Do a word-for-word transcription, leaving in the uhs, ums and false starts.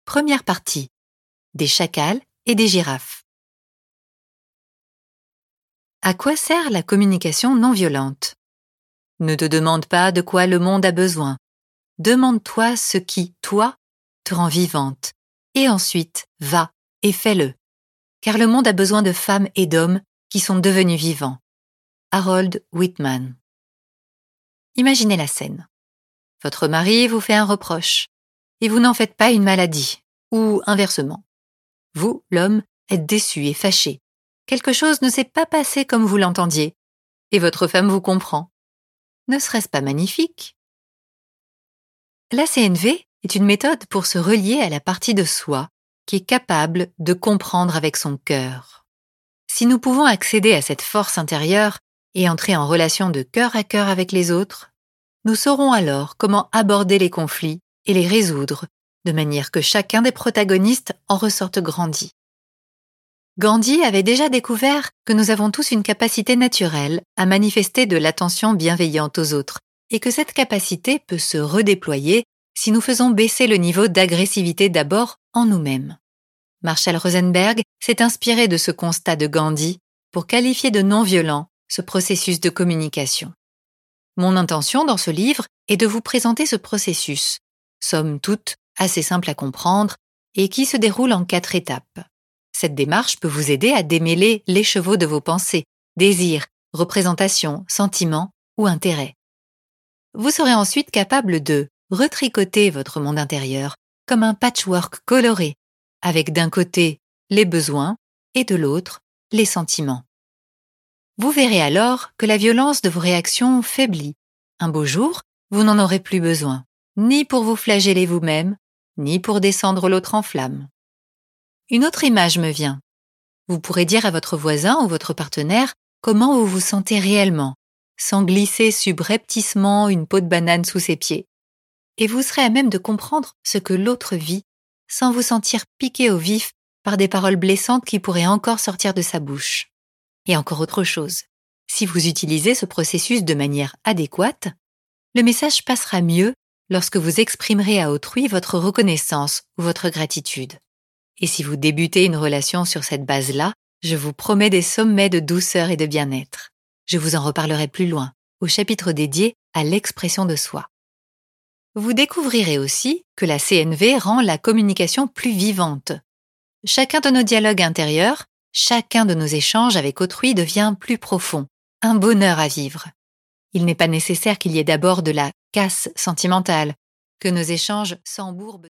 Première partie. Des chacals et des girafes. À quoi sert la communication non violente? Ne te demande pas de quoi le monde a besoin. Demande-toi ce qui, toi, te rend vivante. Et ensuite, va et fais-le. Car le monde a besoin de femmes et d'hommes qui sont devenus vivants. Harold Whitman. Imaginez la scène. Votre mari vous fait un reproche et vous n'en faites pas une maladie, ou inversement. Vous, l'homme, êtes déçu et fâché. Quelque chose ne s'est pas passé comme vous l'entendiez, et votre femme vous comprend. Ne serait-ce pas magnifique? La C N V est une méthode pour se relier à la partie de soi qui est capable de comprendre avec son cœur. Si nous pouvons accéder à cette force intérieure et entrer en relation de cœur à cœur avec les autres, nous saurons alors comment aborder les conflits et les résoudre de manière que chacun des protagonistes en ressorte grandi. Gandhi avait déjà découvert que nous avons tous une capacité naturelle à manifester de l'attention bienveillante aux autres et que cette capacité peut se redéployer si nous faisons baisser le niveau d'agressivité d'abord en nous-mêmes. Marshall Rosenberg s'est inspiré de ce constat de Gandhi pour qualifier de non-violent ce processus de communication. Mon intention dans ce livre est de vous présenter ce processus, somme toute assez simple à comprendre et qui se déroule en quatre étapes. Cette démarche peut vous aider à démêler les chevaux de vos pensées, désirs, représentations, sentiments ou intérêts. Vous serez ensuite capable de retricoter votre monde intérieur comme un patchwork coloré, avec d'un côté les besoins et de l'autre les sentiments. Vous verrez alors que la violence de vos réactions faiblit. Un beau jour, vous n'en aurez plus besoin, ni pour vous flageller vous-même, ni pour descendre l'autre en flammes. Une autre image me vient. Vous pourrez dire à votre voisin ou votre partenaire comment vous vous sentez réellement, sans glisser subrepticement une peau de banane sous ses pieds. Et vous serez à même de comprendre ce que l'autre vit, sans vous sentir piqué au vif par des paroles blessantes qui pourraient encore sortir de sa bouche. Et encore autre chose. Si vous utilisez ce processus de manière adéquate, le message passera mieux lorsque vous exprimerez à autrui votre reconnaissance ou votre gratitude. Et si vous débutez une relation sur cette base-là, je vous promets des sommets de douceur et de bien-être. Je vous en reparlerai plus loin, au chapitre dédié à l'expression de soi. Vous découvrirez aussi que la C N V rend la communication plus vivante. Chacun de nos dialogues intérieurs, chacun de nos échanges avec autrui devient plus profond, un bonheur à vivre. Il n'est pas nécessaire qu'il y ait d'abord de la casse sentimentale, que nos échanges s'embourbent.